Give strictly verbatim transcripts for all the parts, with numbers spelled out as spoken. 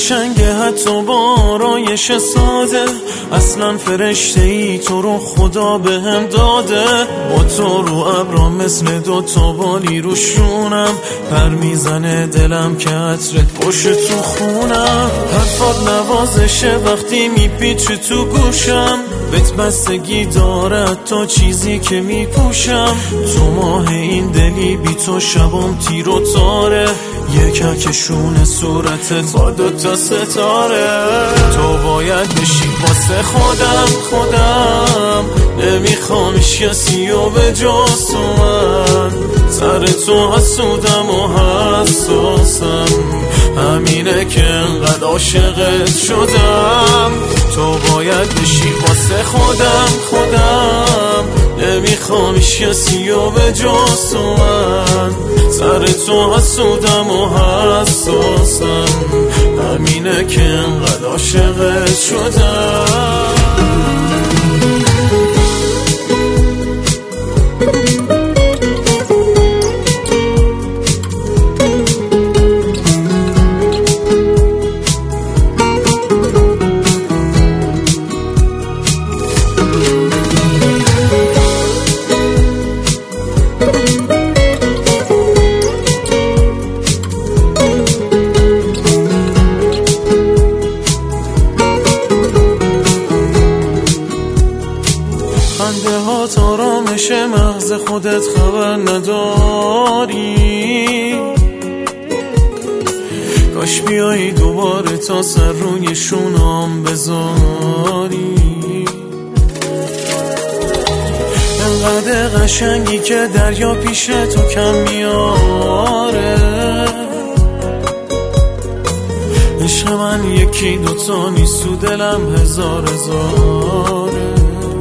قشنگه حتی با آرایش ساده، اصلا فرشته ای تو رو خدا به هم داده. با تو رو ابرا مثل دو تا بالی رو شونم، پر میزنه دلم که عطرت باشه تو خونم. حرفات نوازشه وقتی میپیچه تو گوشم، بهت بستگی داره تا چیزی که میپوشم. تو ماه این دلی بی تو شبام تیر و تاره، یککشون صورتت با دوتا ستاره. تو باید بشی واسه خودم خودم، نمیخوام کسی و به جز تو من. سر تو حسودم و حساسم، همینه که انقدر عاشقت شدم. تو باید بشی واسه خودم خودم، نمیخوام کسی و به جز تو من. سر تو حسودم و حساسم، همینه که انقدر عاشقت شدم. خنده ها آرامش مغز خودت خبر نداری، کاش بیایی دوباره تا سر روی شونام بذاری. انقدر قشنگی که دریا پیش تو کم میاره، عشق من یکی دوتا نیست تو دلم هزار هزاره.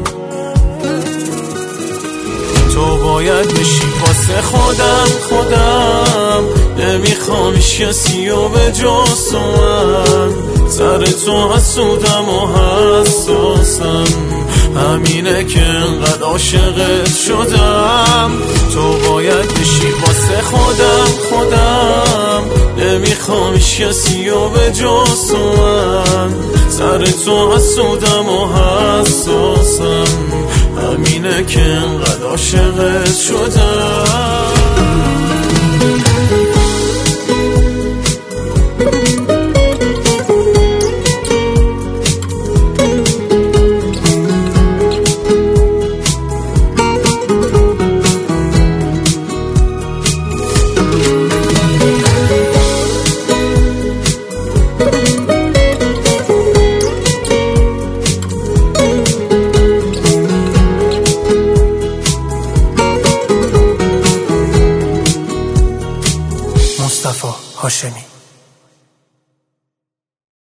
تو باید بشی واسه خودم خودم، نمیخوام کسی و به جز تو من. سر تو حسودم و حساسم، همینه که انقدر عاشقت شدم. تو باید بشی واسه خودم خودم، نمیخوام کسی و به جز تو من. سر تو حسودم و حساسم، همینه که انقدر عاشقت شدم. مصطفی هاشمی.